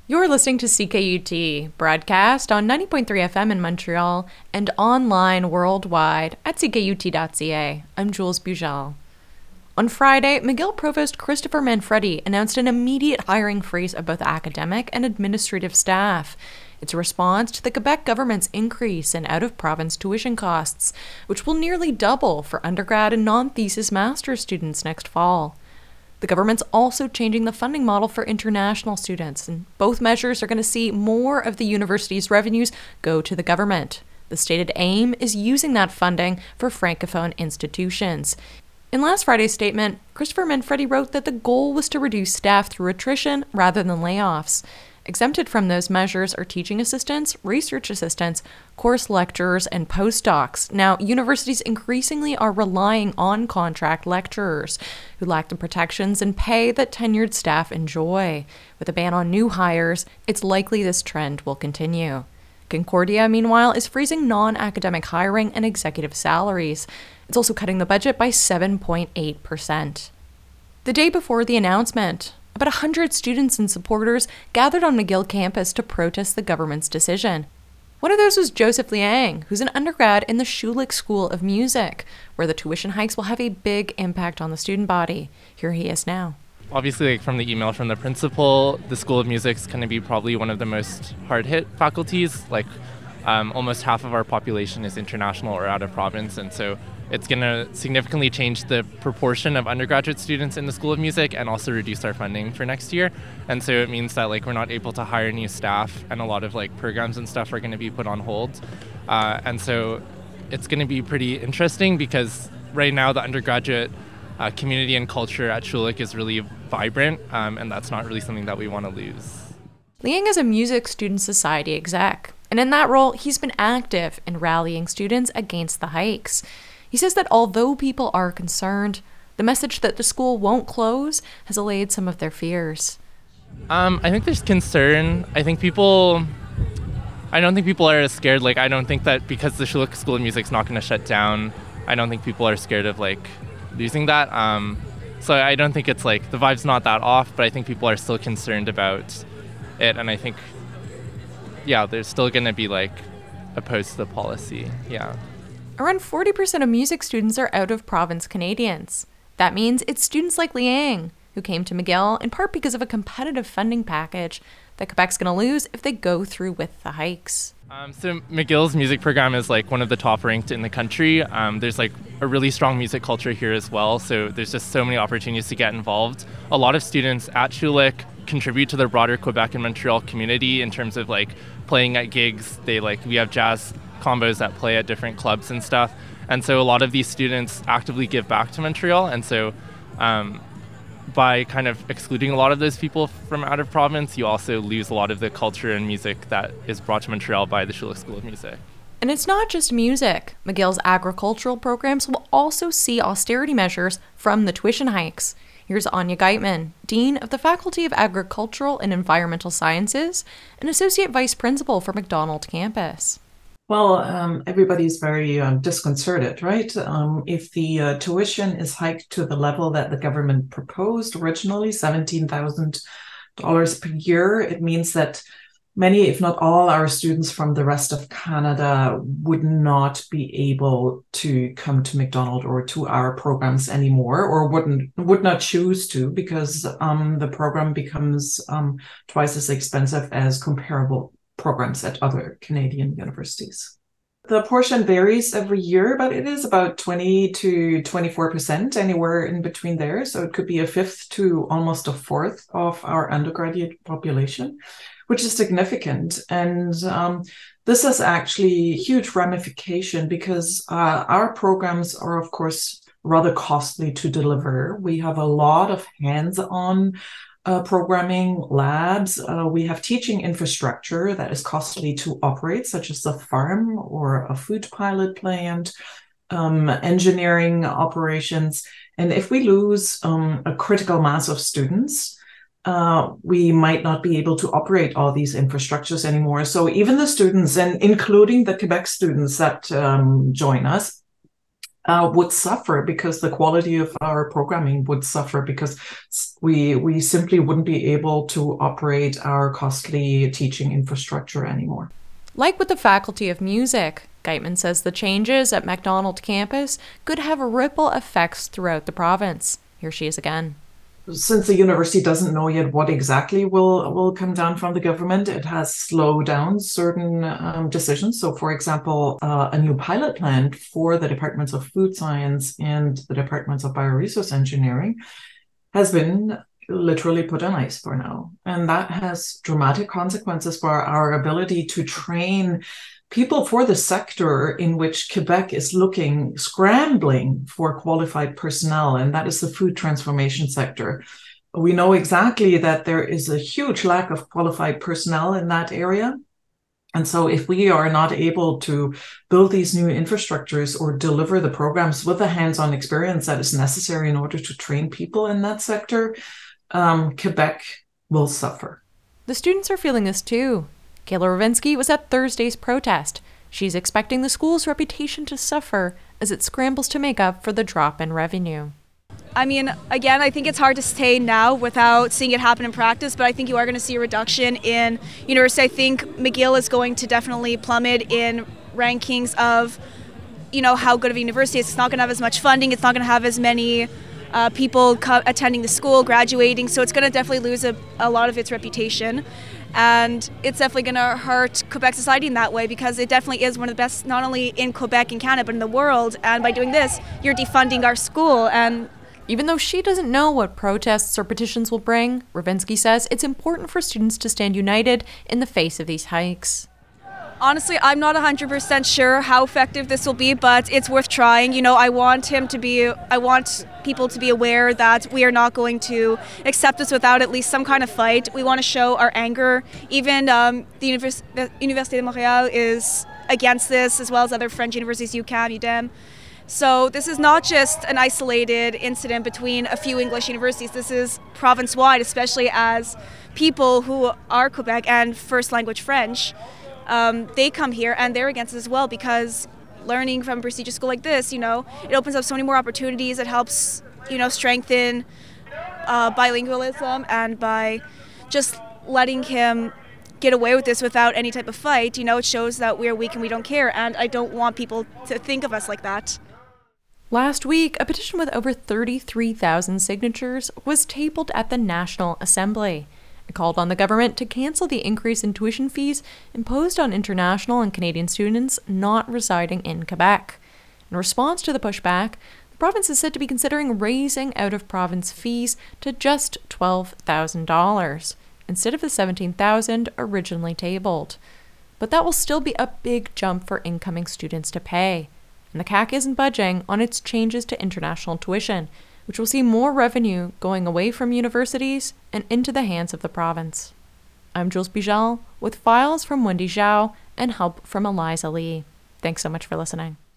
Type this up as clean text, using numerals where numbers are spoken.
You're listening to CKUT, broadcast on 90.3 FM in Montreal and online worldwide at ckut.ca. I'm Jules Bujal. On Friday, McGill Provost Christopher Manfredi announced an immediate hiring freeze of both academic and administrative staff. It's a response to the Quebec government's increase in out-of-province tuition costs, which will nearly double for undergrad and non-thesis master's students next fall. The government's also changing the funding model for international students, and both measures are going to see more of the university's revenues go to the government. The stated aim is using that funding for francophone institutions. In last Friday's statement, Christopher Manfredi wrote that the goal was to reduce staff through attrition rather than layoffs. Exempted from those measures are teaching assistants, research assistants, course lecturers, and postdocs. Now, universities increasingly are relying on contract lecturers who lack the protections and pay that tenured staff enjoy. With a ban on new hires, it's likely this trend will continue. Concordia, meanwhile, is freezing non-academic hiring and executive salaries. It's also cutting the budget by 7.8%. The day before the announcement, about 100 students and supporters gathered on McGill campus to protest the government's decision. One of those was Joseph Liang, who's an undergrad in the Schulich School of Music, where the tuition hikes will have a big impact on the student body. Here he is now. Obviously, from the email from the principal, the School of Music is going to be probably one of the most hard-hit faculties. Almost half of our population is international or out of province, and so it's going to significantly change the proportion of undergraduate students in the School of Music and also reduce our funding for next year. And so it means that we're not able to hire new staff, and a lot of programs and stuff are going to be put on hold. And so it's going to be pretty interesting because right now the undergraduate community and culture at Schulich is really vibrant, and that's not really something that we want to lose. Liang is a Music Student Society exec, and in that role, he's been active in rallying students against the hikes. He says that although people are concerned, the message that the school won't close has allayed some of their fears. I think there's concern. I don't think people are as scared. I don't think that because the Schulich School of Music is not going to shut down, I don't think people are scared of losing that. So I don't think it's the vibe's not that off, but I think people are still concerned about it. And I think, they're still going to be opposed to the policy. Yeah. Around 40% of music students are out-of-province Canadians. That means it's students like Liang, who came to McGill in part because of a competitive funding package that Quebec's going to lose if they go through with the hikes. So McGill's music program is one of the top ranked in the country. There's a really strong music culture here as well, so there's just so many opportunities to get involved. A lot of students at Schulich contribute to the broader Quebec and Montreal community in terms of playing at gigs. We have jazz combos that play at different clubs and stuff, and so a lot of these students actively give back to Montreal, and so by kind of excluding a lot of those people from out of province, you also lose a lot of the culture and music that is brought to Montreal by the Schulich School of Music. And it's not just music. McGill's agricultural programs will also see austerity measures from the tuition hikes. Here's Anya Geitman, Dean of the Faculty of Agricultural and Environmental Sciences and Associate Vice Principal for Macdonald Campus. Well, everybody's very disconcerted, right? If the tuition is hiked to the level that the government proposed originally, $17,000 per year, it means that many, if not all, our students from the rest of Canada would not be able to come to Macdonald or to our programs anymore, or would not choose to, because the program becomes twice as expensive as comparable programs at other Canadian universities. The portion varies every year, but it is about 20 to 24%, anywhere in between there. So it could be a fifth to almost a fourth of our undergraduate population, which is significant. And this is actually huge ramification because our programs are, of course, rather costly to deliver. We have a lot of hands-on programming labs. We have teaching infrastructure that is costly to operate, such as a farm or a food pilot plant, engineering operations. And if we lose a critical mass of students, we might not be able to operate all these infrastructures anymore. So even the students, and including the Quebec students that join us, would suffer, because the quality of our programming would suffer, because we simply wouldn't be able to operate our costly teaching infrastructure anymore. Like with the Faculty of Music, Geitman says the changes at Macdonald campus could have ripple effects throughout the province. Here she is again. Since the university doesn't know yet what exactly will come down from the government, it has slowed down certain decisions. So, for example, a new pilot plant for the departments of food science and the departments of bioresource engineering has been literally put on ice for now. And that has dramatic consequences for our ability to train people for the sector in which Quebec is scrambling for qualified personnel, and that is the food transformation sector. We know exactly that there is a huge lack of qualified personnel in that area. And so if we are not able to build these new infrastructures or deliver the programs with the hands-on experience that is necessary in order to train people in that sector, Quebec will suffer. The students are feeling this too. Kayla Ravinsky was at Thursday's protest. She's expecting the school's reputation to suffer as it scrambles to make up for the drop in revenue. I mean, again, I think it's hard to say now without seeing it happen in practice, but I think you are going to see a reduction in university. I think McGill is going to definitely plummet in rankings of, how good of a university it is. It's not going to have as much funding. It's not going to have as many people attending the school, graduating. So it's going to definitely lose a lot of its reputation. And it's definitely going to hurt Quebec society in that way, because it definitely is one of the best, not only in Quebec and Canada, but in the world. And by doing this, you're defunding our school. And even though she doesn't know what protests or petitions will bring, Ravinsky says it's important for students to stand united in the face of these hikes. Honestly, I'm not 100% sure how effective this will be, but it's worth trying. I want people to be aware that we are not going to accept this without at least some kind of fight. We want to show our anger. Even the Université de Montréal is against this, as well as other French universities, UQAM, UDEM. So this is not just an isolated incident between a few English universities. This is province-wide, especially as people who are Quebec and first language French, they come here and they're against it as well, because learning from a prestigious school like this, it opens up so many more opportunities. It helps, strengthen bilingualism, and by just letting him get away with this without any type of fight, it shows that we're weak and we don't care, and I don't want people to think of us like that. Last week, a petition with over 33,000 signatures was tabled at the National Assembly. It called on the government to cancel the increase in tuition fees imposed on international and Canadian students not residing in Quebec. In response to the pushback, the province is said to be considering raising out-of-province fees to just $12,000 instead of the $17,000 originally tabled. But that will still be a big jump for incoming students to pay. And the CAQ isn't budging on its changes to international tuition, which will see more revenue going away from universities and into the hands of the province. I'm Jules Bijal with files from Wendy Zhao and help from Eliza Lee. Thanks so much for listening.